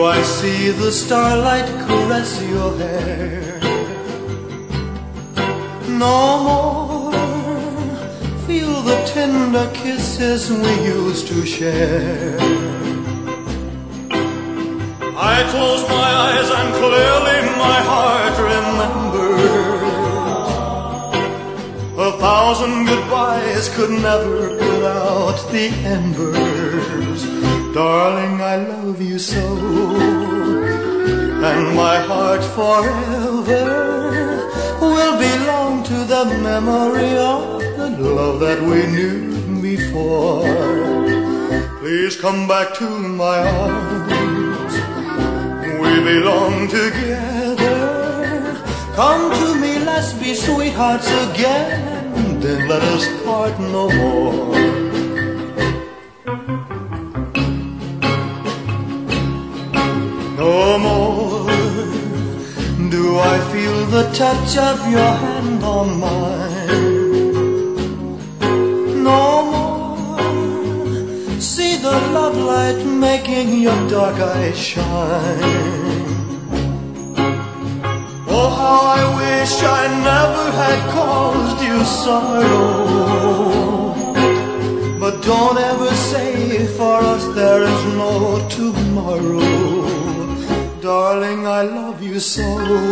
I see the starlight caress your hair? No more feel the tender kisses we used to share. I close my eyes and clearly my heart remembers. 1,000 goodbyes could never put out the embers. Darling, I love you so, and my heart forever will belong to the memory of the love that we knew before. Please come back to my arms, we belong together. Come to me, let's be sweethearts again, then let us part no more. No more do I feel the touch of your hand on mine. No more see the love light making your dark eyes shine. Oh, how I wish I never had caused you sorrow. But don't ever say for us there is no tomorrow. Darling, I love you so,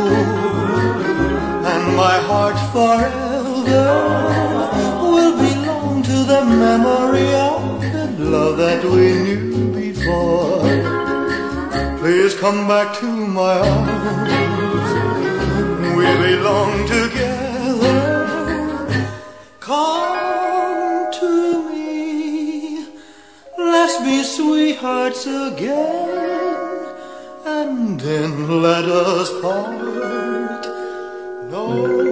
and my heart forever will belong to the memory of the love that we knew before. Please come back to my arms, we belong together. Come to me, let's be sweethearts again, and then let us part no